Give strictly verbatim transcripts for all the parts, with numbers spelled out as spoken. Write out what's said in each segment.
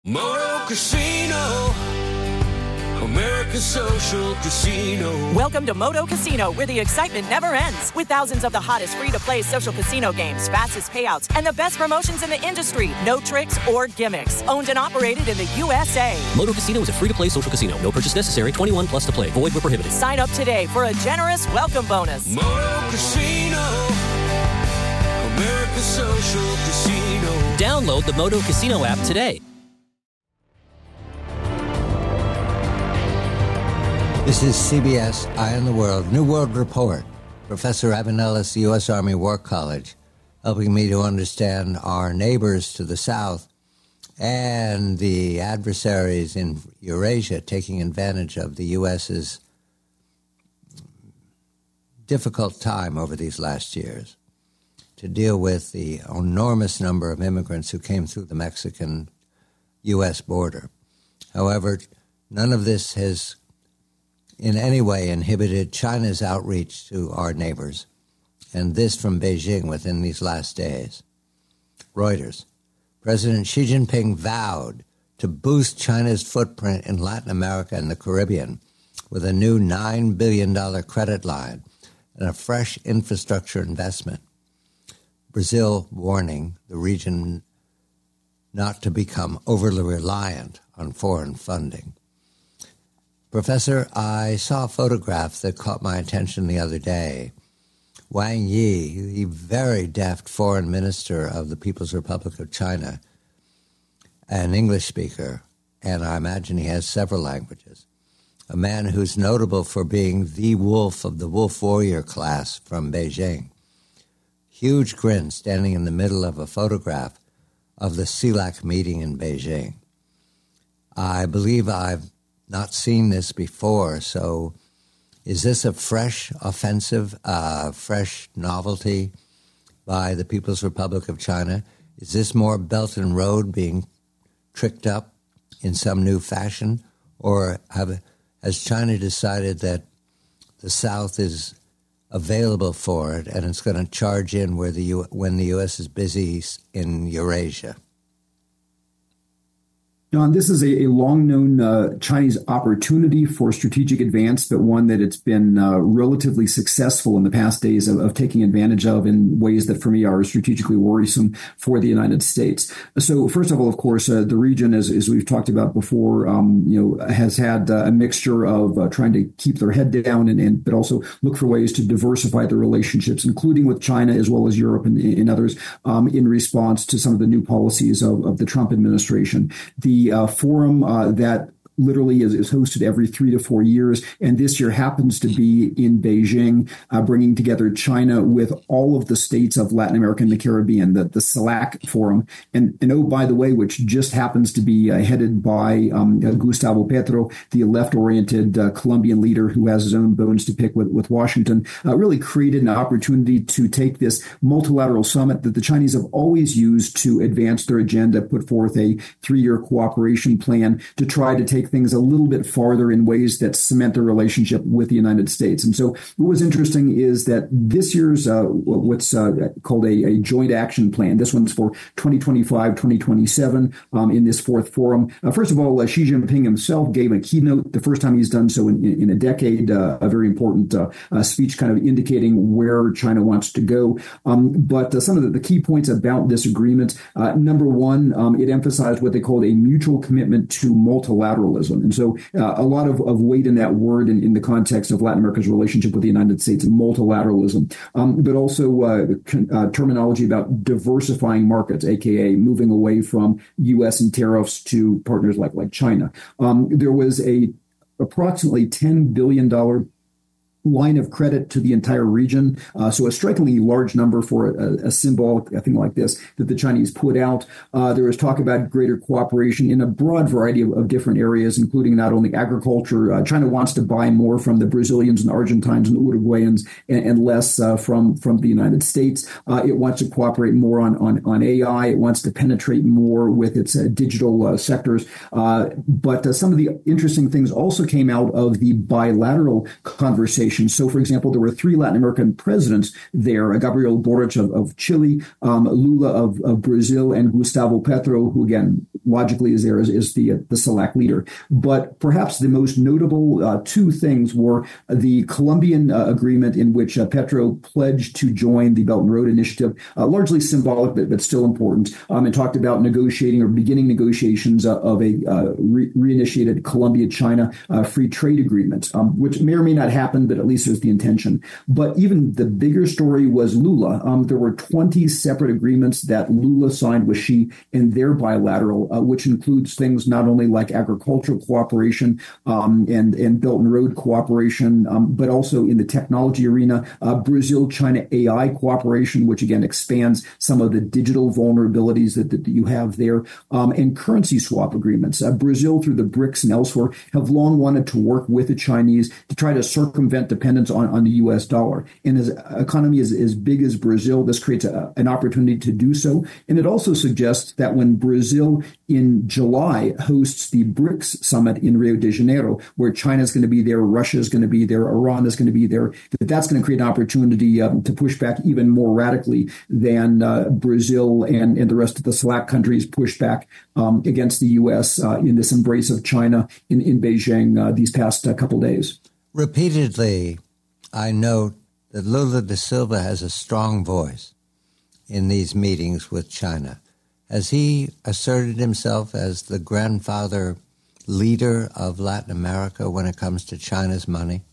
Moto Casino, America's social casino. Welcome to Moto Casino, where the excitement never ends. With thousands of the hottest free-to-play social casino games, fastest payouts, and the best promotions in the industry. No tricks or gimmicks. Owned and operated in the U S A. Moto Casino is a free-to-play social casino. No purchase necessary. twenty-one plus to play. Void where prohibited. Sign up today for a generous welcome bonus. Moto Casino, America's social casino. Download the Moto Casino app today. This is C B S Eye on the World, New World Report. Professor Evan Ellis, U S Army War College, helping me to understand our neighbors to the south and the adversaries in Eurasia taking advantage of the U S's difficult time over these last years to deal with the enormous number of immigrants who came through the Mexican-U S border. However, none of this has in any way inhibited China's outreach to our neighbors, and this from Beijing within these last days. Reuters. President Xi Jinping vowed to boost China's footprint in Latin America and the Caribbean with a new nine billion dollars credit line and a fresh infrastructure investment. Brazil warning the region not to become overly reliant on foreign funding. Professor, I saw a photograph that caught my attention the other day. Wang Yi, the very deft foreign minister of the People's Republic of China, an English speaker, and I imagine he has several languages, a man who's notable for being the wolf of the wolf warrior class from Beijing. Huge grin standing in the middle of a photograph of the CELAC meeting in Beijing. I believe I've not seen this before, so is this a fresh offensive, uh, fresh novelty by the People's Republic of China? Is this more Belt and Road being tricked up in some new fashion? Or have, has China decided that the South is available for it and it's going to charge in where the U- when the U S is busy in Eurasia? John, this is a, a long-known uh, Chinese opportunity for strategic advance, but one that it's been uh, relatively successful in the past days of, of taking advantage of in ways that, for me, are strategically worrisome for the United States. So, first of all, of course, uh, the region, as, as we've talked about before, um, you know, has had uh, a mixture of uh, trying to keep their head down, and, and but also look for ways to diversify their relationships, including with China as well as Europe and, and others, um, in response to some of the new policies of, of the Trump administration. The Uh, forum uh, that literally is, is hosted every three to four years. And this year happens to be in Beijing, uh, bringing together China with all of the states of Latin America and the Caribbean, the, the CELAC Forum. And, and oh, by the way, which just happens to be uh, headed by um, uh, Gustavo Petro, the left-oriented uh, Colombian leader who has his own bones to pick with, with Washington, uh, really created an opportunity to take this multilateral summit that the Chinese have always used to advance their agenda, put forth a three-year cooperation plan to try to take things a little bit farther in ways that cement their relationship with the United States. And so what was interesting is that this year's uh, what's uh, called a, a joint action plan, this one's for twenty twenty-five, twenty twenty-seven um, in this fourth forum. Uh, first of all, uh, Xi Jinping himself gave a keynote, the first time he's done so in, in a decade, uh, a very important uh, uh, speech kind of indicating where China wants to go. Um, but uh, some of the, the key points about this agreement, uh, number one, um, it emphasized what they called a mutual commitment to multilateralism. And so uh, a lot of, of weight in that word in, in the context of Latin America's relationship with the United States and multilateralism, um, but also uh, uh, terminology about diversifying markets, a k a moving away from U S and tariffs to partners like, like China. Um, there was a approximately ten billion dollars line of credit to the entire region. Uh, so a strikingly large number for a, a symbolic thing like this that the Chinese put out. Uh, there was talk about greater cooperation in a broad variety of, of different areas, including not only agriculture. Uh, China wants to buy more from the Brazilians and Argentines and Uruguayans and, and less uh, from, from the United States. Uh, it wants to cooperate more on, on, on A I. It wants to penetrate more with its uh, digital uh, sectors. Uh, but uh, some of the interesting things also came out of the bilateral conversation nations. So, for example, there were three Latin American presidents there, Gabriel Boric of, of Chile, um, Lula of, of Brazil, and Gustavo Petro, who, again, logically is there as is the, the CELAC leader. But perhaps the most notable uh, two things were the Colombian uh, agreement in which uh, Petro pledged to join the Belt and Road Initiative, uh, largely symbolic, but, but still important, um, and talked about negotiating or beginning negotiations uh, of a uh, re- reinitiated Colombia-China uh, free trade agreement, um, which may or may not happen, but at least there's the intention. But even the bigger story was Lula. Um, there were twenty separate agreements that Lula signed with Xi in their bilateral, uh, which includes things not only like agricultural cooperation um, and, and Belt and Road cooperation, um, but also in the technology arena, uh, Brazil-China A I cooperation, which again expands some of the digital vulnerabilities that, that you have there, um, and currency swap agreements. Uh, Brazil, through the BRICS and elsewhere, have long wanted to work with the Chinese to try to circumvent dependence on, on the U S dollar. And as an economy is as big as Brazil, this creates a, an opportunity to do so. And it also suggests that when Brazil in July hosts the BRICS summit in Rio de Janeiro, where China is going to be there, Russia is going to be there, Iran is going to be there, that that's going to create an opportunity um, to push back even more radically than uh, Brazil and, and the rest of the CELAC countries push back um, against the U S uh, in this embrace of China in, in Beijing uh, these past uh, couple days. Repeatedly, I note that Lula da Silva has a strong voice in these meetings with China. Has he asserted himself as the grandfather leader of Latin America when it comes to China's money?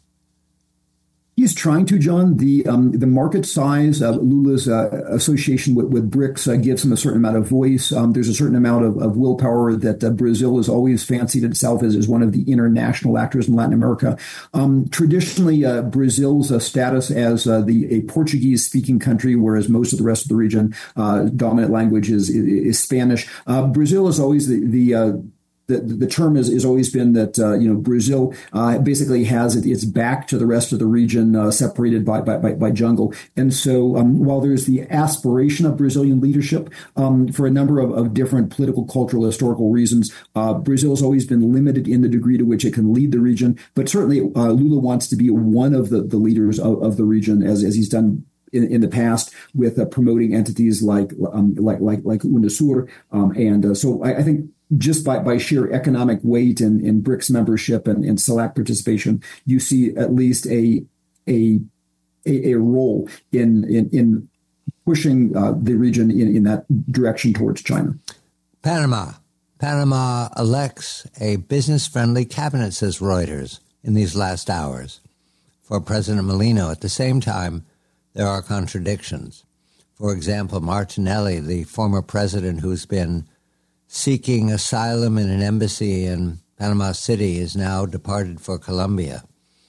He's trying to, John. The um, the market size of Lula's uh, association with, with BRICS uh, gives him a certain amount of voice. Um, there's a certain amount of, of willpower that uh, Brazil has always fancied itself as, as one of the international actors in Latin America. Um, traditionally, uh, Brazil's uh, status as uh, the a Portuguese-speaking country, whereas most of the rest of the region, uh, dominant language is, is, is Spanish. Uh, Brazil is always the, the uh, The, the term has, has always been that, uh, you know, Brazil uh, basically has it, its back to the rest of the region, uh, separated by, by, by, by jungle. And so um, while there's the aspiration of Brazilian leadership um, for a number of, of different political, cultural, historical reasons, uh, Brazil has always been limited in the degree to which it can lead the region. But certainly uh, Lula wants to be one of the, the leaders of, of the region, as, as he's done In, in the past with uh, promoting entities like um, like like like UNASUR, um, and uh, so I, I think just by, by sheer economic weight and, and BRICS membership and, and CELAC participation, you see at least a a a, a role in in, in pushing uh, the region in, in that direction towards China. Panama. Panama elects a business-friendly cabinet, says Reuters, in these last hours for President Molino. At the same time, there are contradictions. For example, Martinelli, the former president who's been seeking asylum in an embassy in Panama City, is now departed for Colombia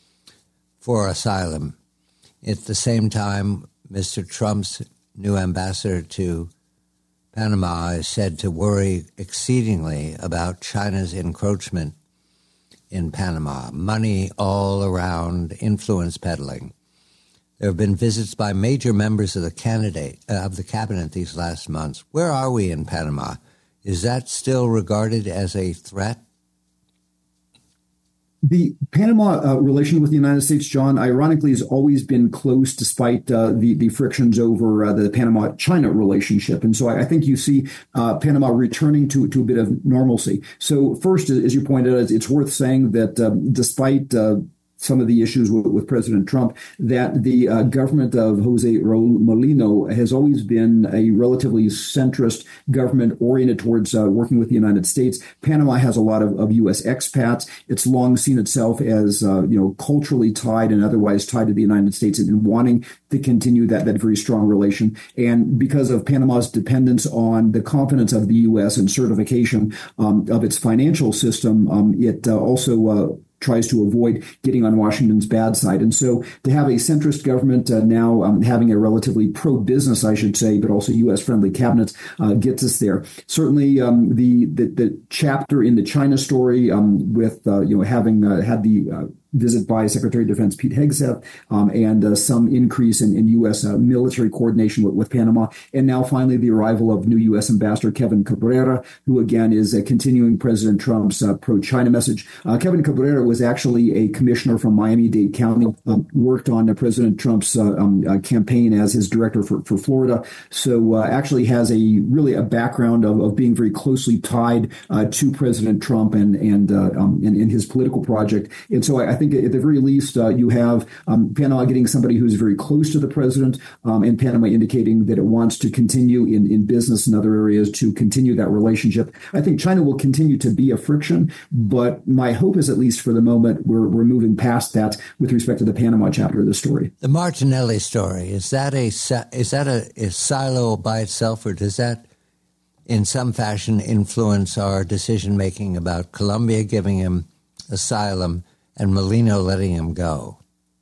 for asylum. At the same time, Mister Trump's new ambassador to Panama is said to worry exceedingly about China's encroachment in Panama, money all around, influence peddling. There have been visits by major members of the candidate uh, of the cabinet these last months. Where are we in Panama? Is that still regarded as a threat? The Panama uh, relation with the United States, John, ironically, has always been close despite uh, the, the frictions over uh, the Panama-China relationship. And so I, I think you see uh, Panama returning to, to a bit of normalcy. So first, as you pointed out, it's worth saying that um, despite uh, some of the issues with, with President Trump, that the uh, government of Jose Raul Molino has always been a relatively centrist government oriented towards uh, working with the United States. Panama has a lot of, of U S expats. It's long seen itself as, uh, you know, culturally tied and otherwise tied to the United States and wanting to continue that, that very strong relation. And because of Panama's dependence on the confidence of the U S and certification um, of its financial system, um, it uh, also uh, tries to avoid getting on Washington's bad side. And so to have a centrist government uh, now um, having a relatively pro-business, I should say, but also U S-friendly cabinet uh, gets us there. Certainly um, the, the the chapter in the China story um, with, uh, you know, having uh, had the uh, visit by Secretary of Defense Pete Hegseth, um, and uh, some increase in, in U S uh, military coordination with, with Panama. And now finally the arrival of new U S Ambassador Kevin Cabrera, who again is uh, continuing President Trump's uh, pro-China message. Uh, Kevin Cabrera was actually a commissioner from Miami-Dade County, um, worked on uh, President Trump's uh, um, uh, campaign as his director for, for Florida. So uh, actually has a really a background of, of being very closely tied uh, to President Trump and, and uh, um, in, in his political project. And so I, I think at the very least, uh, you have um, Panama getting somebody who's very close to the president, um, and Panama indicating that it wants to continue in, in business and other areas to continue that relationship. I think China will continue to be a friction, but my hope is, at least for the moment, we're, we're moving past that with respect to the Panama chapter of the story. The Martinelli story, is that a, is that a, a silo by itself, or does that in some fashion influence our decision-making about Colombia giving him asylum and Molino letting him go?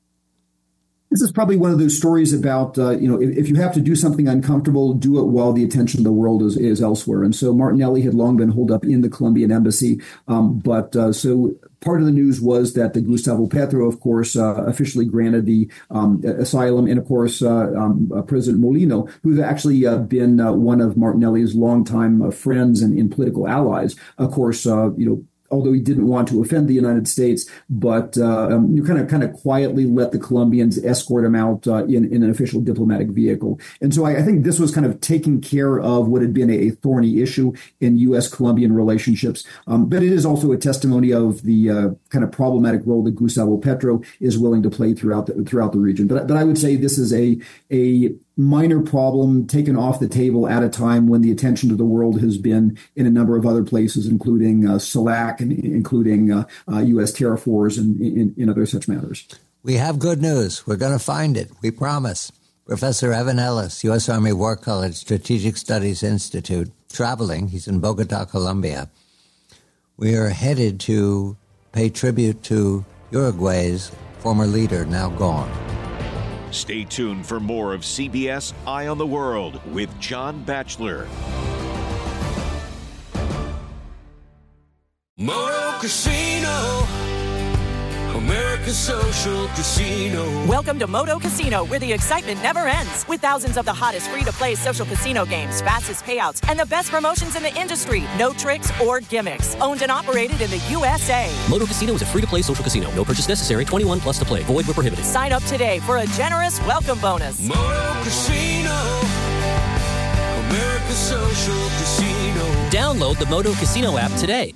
This is probably one of those stories about, uh, you know, if, if you have to do something uncomfortable, do it while the attention of the world is, is elsewhere. And so Martinelli had long been holed up in the Colombian embassy. Um, but uh, so part of the news was that the Gustavo Petro, of course, uh, officially granted the um, asylum. And, of course, uh, um, uh, President Molino, who's actually uh, been uh, one of Martinelli's longtime uh, friends and, and political allies, of course, uh, you know, although he didn't want to offend the United States, but uh, um, you kind of kind of quietly let the Colombians escort him out uh, in, in an official diplomatic vehicle. And so I, I think this was kind of taking care of what had been a, a thorny issue in U S Colombian relationships. Um, but it is also a testimony of the uh, kind of problematic role that Gustavo Petro is willing to play throughout the, throughout the region. But, but I would say this is a a minor problem taken off the table at a time when the attention to the world has been in a number of other places, including uh, CELAC and including uh, uh, U S tariff wars and in, in other such matters. We have good news. We're going to find it. We promise. Professor Evan Ellis, U S Army War College Strategic Studies Institute, traveling. He's in Bogota, Colombia. We are headed to pay tribute to Uruguay's former leader, now gone. Stay tuned for more of C B S Eye on the World with John Batchelor. Moto Casino, America's social casino. Welcome to Moto Casino, where the excitement never ends. With thousands of the hottest free-to-play social casino games, fastest payouts, and the best promotions in the industry. No tricks or gimmicks. Owned and operated in the U S A. Moto Casino is a free-to-play social casino. No purchase necessary. twenty-one plus to play. Void where prohibited. Sign up today for a generous welcome bonus. Moto Casino, America's social casino. Download the Moto Casino app today.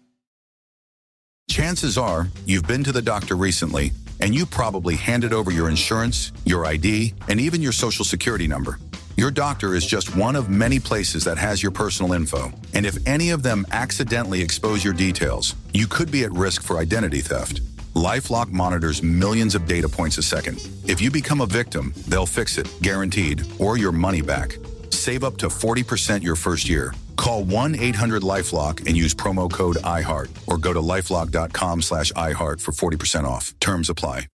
Chances are you've been to the doctor recently, and you probably handed over your insurance, your I D, and even your social security number. Your doctor is just one of many places that has your personal info. And if any of them accidentally expose your details, you could be at risk for identity theft. LifeLock monitors millions of data points a second. If you become a victim, they'll fix it, guaranteed, or your money back. Save up to forty percent your first year. Call one eight hundred LifeLock and use promo code iHeart, or go to lifelock dot com slash iHeart for forty percent off. Terms apply.